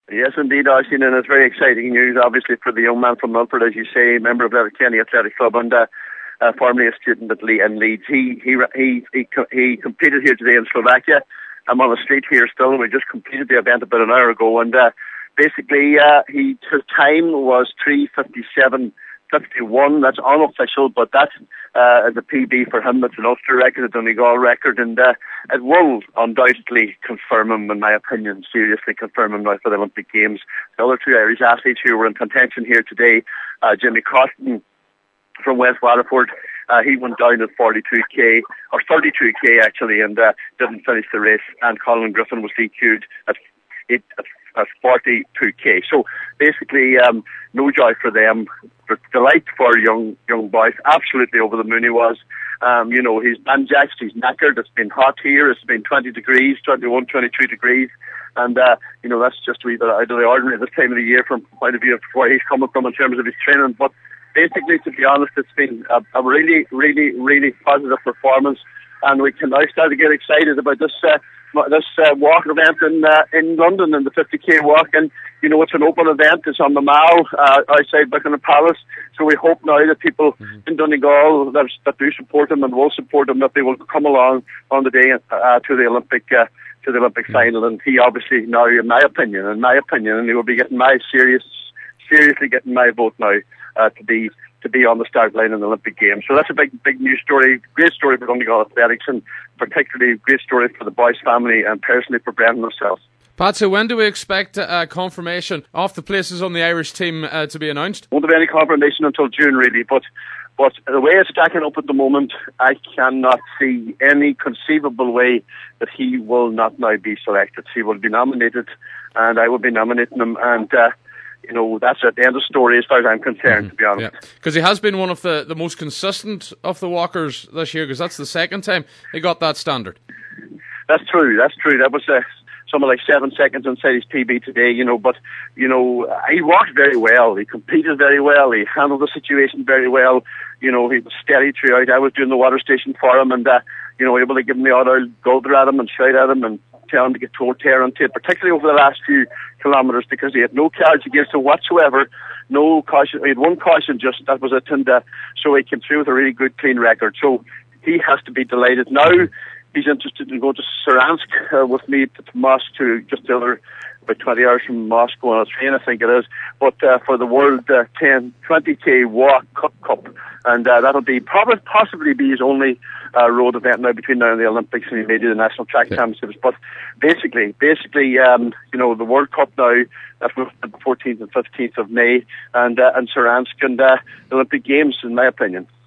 Yes, indeed, Oisin, and it's very exciting news, obviously, for the young man from Milford, as you say, member of Letterkenny Athletic Club, and formerly a student in Leeds. He competed here today in Slovakia. I'm on the street here still. We just completed the event about an hour ago, and basically, his time was 3:57:51. That's unofficial, but that is a PB for him. It's an Ulster record, a Donegal record, and it will undoubtedly confirm him, in my opinion, seriously confirm him now for the Olympic Games. The other two Irish athletes who were in contention here today, Jimmy Costin from West Waterford, he went down at 42k, or 32k actually, and didn't finish the race, and Colin Griffin was DQ'd at 42k. So basically, no joy for them. Delight for young boys. Absolutely over the moon he was. He's banjaxed, he's knackered. It's been hot here. It's been 20 degrees, 21, 22 degrees. And, that's just a wee bit out of the ordinary this time of the year from the point of view of where he's coming from in terms of his training. But basically, to be honest, it's been a really, really, really positive performance. And we can now start to get excited about this walk event in London, in the 50k walk, and it's an open event. It's on the Mall outside Buckingham Palace. So we hope now that people in Donegal that do support him and will support him, that they will come along on the day to the Olympic final. And he obviously now, in my opinion, and he will be getting seriously getting my vote now to be on the start line in the Olympic Games. So that's a big news story, great story for Donegal Athletics, and particularly great story for the Boyce family and personally for Brendan himself. Patsy, when do we expect confirmation of the places on the Irish team to be announced? Won't have any confirmation until June, really, but the way it's stacking up at the moment, I cannot see any conceivable way that he will not now be selected. He will be nominated, and I will be nominating him, and that's at the end of the story as far as I'm concerned, to be honest. Because he has been one of the most consistent of the walkers this year, because that's the second time he got that standard. That's true. That was something like 7 seconds inside his PB today, but he walked very well. He competed very well. He handled the situation very well. He was steady throughout. I was doing the water station for him, and able to give him the odd gulder at him and shout at him and tell him to get told tear on tape, particularly over the last few kilometres, because he had no cards against him whatsoever. No caution. He had one caution, just that was it, and so he came through with a really good, clean record. So he has to be delighted. Now he's interested in going to Saransk with me to Moscow, just the other about 20 hours from Moscow on a train, I think it is. But for the World 20k Walk Cup, and that'll be possibly be his only road event now between now and the Olympics, and he may do the National Track Championships. But basically, the World Cup now, that's the 14th and 15th of May, and Saransk, and the Olympic Games, in my opinion.